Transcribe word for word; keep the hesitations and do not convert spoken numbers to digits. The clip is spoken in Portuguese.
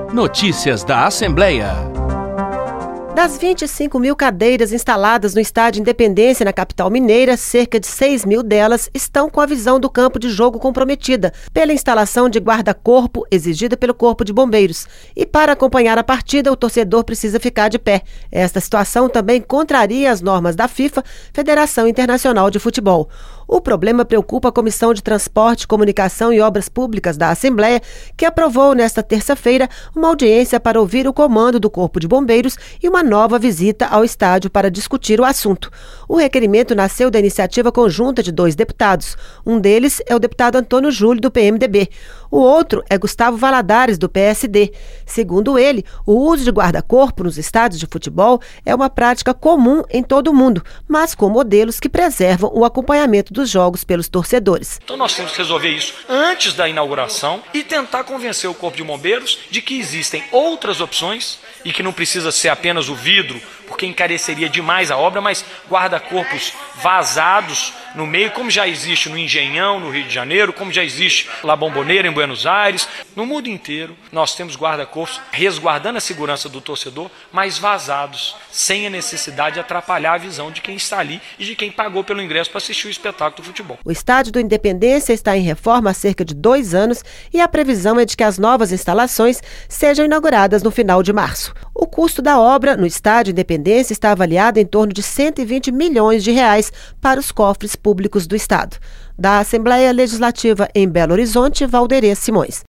Notícias da Assembleia. Das vinte e cinco mil cadeiras instaladas no Estádio Independência, na capital mineira, cerca de seis mil delas estão com a visão do campo de jogo comprometida pela instalação de guarda-corpo exigida pelo Corpo de Bombeiros. E para acompanhar a partida, o torcedor precisa ficar de pé. Esta situação também contraria as normas da FIFA, Federação Internacional de Futebol. O problema preocupa a Comissão de Transporte, Comunicação e Obras Públicas da Assembleia, que aprovou nesta terça-feira uma audiência para ouvir o comando do Corpo de Bombeiros e uma nova visita ao estádio para discutir o assunto. O requerimento nasceu da iniciativa conjunta de dois deputados. Um deles é o deputado Antônio Júlio, do P M D B. O outro é Gustavo Valadares, do P S D. Segundo ele, o uso de guarda-corpo nos estádios de futebol é uma prática comum em todo o mundo, mas com modelos que preservam o acompanhamento dos jogos pelos torcedores. Então nós temos que resolver isso antes da inauguração e tentar convencer o Corpo de Bombeiros de que existem outras opções e que não precisa ser apenas o vidro, porque encareceria demais a obra, mas guarda-corpos vazados no meio, como já existe no Engenhão, no Rio de Janeiro, como já existe La Bombonera, em Buenos Aires. No mundo inteiro, nós temos guarda-corpos resguardando a segurança do torcedor, mas vazados, sem a necessidade de atrapalhar a visão de quem está ali e de quem pagou pelo ingresso para assistir o espetáculo do futebol. O Estádio do Independência está em reforma há cerca de dois anos e a previsão é de que as novas instalações sejam inauguradas no final de março. O custo da obra no Estádio Independência está avaliado em torno de cento e vinte milhões de reais para os cofres públicos do Estado. Da Assembleia Legislativa em Belo Horizonte, Valderê Simões.